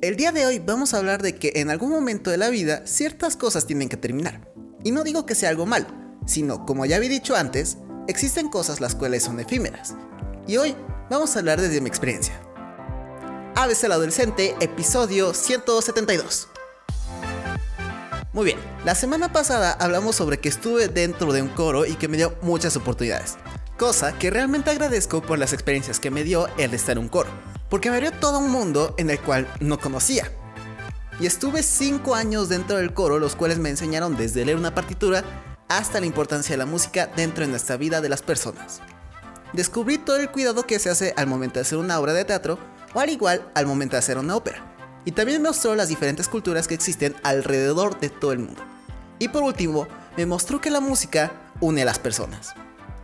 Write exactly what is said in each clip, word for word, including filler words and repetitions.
El día de hoy vamos a hablar de que en algún momento de la vida ciertas cosas tienen que terminar. Y no digo que sea algo malo, sino, como ya había dicho antes, existen cosas las cuales son efímeras. Y hoy vamos a hablar desde mi experiencia. A B C el Adolescente, episodio ciento setenta y dos. Muy bien, la semana pasada hablamos sobre que estuve dentro de un coro y que me dio muchas oportunidades. Cosa que realmente agradezco por las experiencias que me dio el estar en un coro, porque me abrió todo un mundo en el cual no conocía. Y estuve cinco años dentro del coro, los cuales me enseñaron desde leer una partitura hasta la importancia de la música dentro de nuestra vida de las personas. Descubrí todo el cuidado que se hace al momento de hacer una obra de teatro, o al igual al momento de hacer una ópera. Y también me mostró las diferentes culturas que existen alrededor de todo el mundo. Y por último, me mostró que la música une a las personas.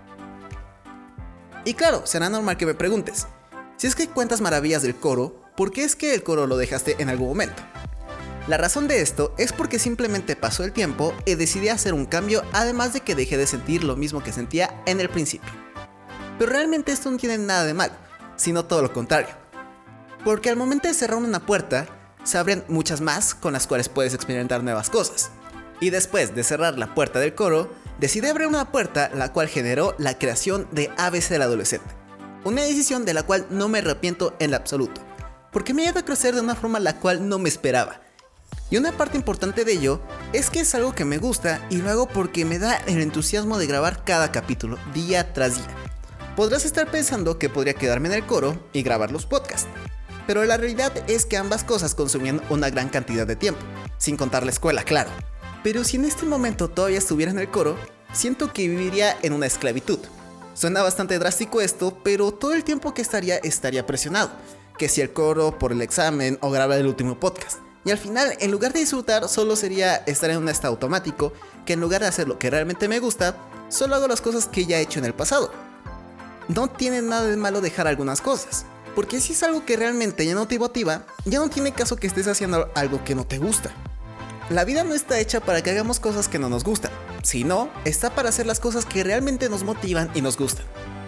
Y claro, será normal que me preguntes, si es que cuentas maravillas del coro, ¿por qué es que el coro lo dejaste en algún momento? La razón de esto es porque simplemente pasó el tiempo y decidí hacer un cambio, además de que dejé de sentir lo mismo que sentía en el principio. Pero realmente esto no tiene nada de malo, sino todo lo contrario. Porque al momento de cerrar una puerta, se abren muchas más con las cuales puedes experimentar nuevas cosas. Y después de cerrar la puerta del coro, decidí abrir una puerta la cual generó la creación de A B C el Adolescente. Una decisión de la cual no me arrepiento en lo absoluto, porque me ha ido a crecer de una forma la cual no me esperaba. Y una parte importante de ello es que es algo que me gusta y lo hago porque me da el entusiasmo de grabar cada capítulo, día tras día. Podrás estar pensando que podría quedarme en el coro y grabar los podcasts, pero la realidad es que ambas cosas consumían una gran cantidad de tiempo, sin contar la escuela, claro. Pero si en este momento todavía estuviera en el coro, siento que viviría en una esclavitud. Suena bastante drástico esto, pero todo el tiempo que estaría estaría presionado, que si el coro, por el examen o grabar el último podcast. Y al final, en lugar de disfrutar, solo sería estar en un estado automático, que en lugar de hacer lo que realmente me gusta, solo hago las cosas que ya he hecho en el pasado. No tiene nada de malo dejar algunas cosas, porque si es algo que realmente ya no te motiva, ya no tiene caso que estés haciendo algo que no te gusta. La vida no está hecha para que hagamos cosas que no nos gustan, sino está para hacer las cosas que realmente nos motivan y nos gustan.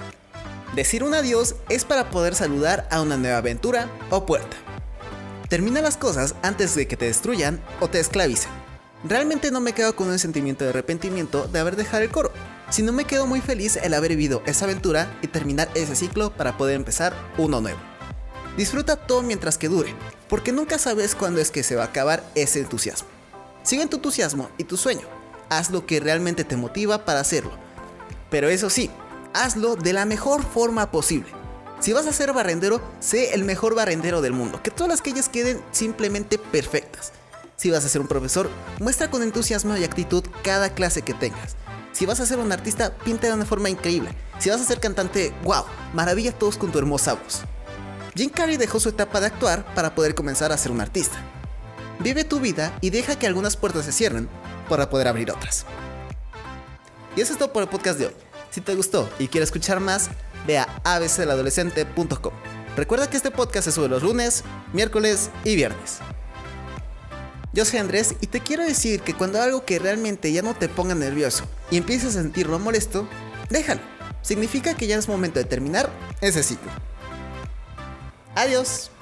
Decir un adiós es para poder saludar a una nueva aventura o puerta. Termina las cosas antes de que te destruyan o te esclavicen. Realmente no me quedo con un sentimiento de arrepentimiento de haber dejado el coro, sino me quedo muy feliz el haber vivido esa aventura y terminar ese ciclo para poder empezar uno nuevo. Disfruta todo mientras que dure, porque nunca sabes cuándo es que se va a acabar ese entusiasmo. Sigue en tu entusiasmo y tu sueño. Haz lo que realmente te motiva para hacerlo. Pero eso sí, hazlo de la mejor forma posible. Si vas a ser barrendero, sé el mejor barrendero del mundo. Que todas las calles queden simplemente perfectas. Si vas a ser un profesor, muestra con entusiasmo y actitud cada clase que tengas. Si vas a ser un artista, pinta de una forma increíble. Si vas a ser cantante, wow, maravilla a todos con tu hermosa voz. Jim Carrey dejó su etapa de actuar para poder comenzar a ser un artista. Vive tu vida y deja que algunas puertas se cierren para poder abrir otras. Y eso es todo por el podcast de hoy. Si te gustó y quieres escuchar más, ve a a b c el adolescente punto com. Recuerda que este podcast se sube los lunes, miércoles y viernes. Yo soy Andrés y te quiero decir que cuando algo que realmente ya no te ponga nervioso y empieces a sentirlo molesto, déjalo. Significa que ya es momento de terminar ese ciclo. Adiós.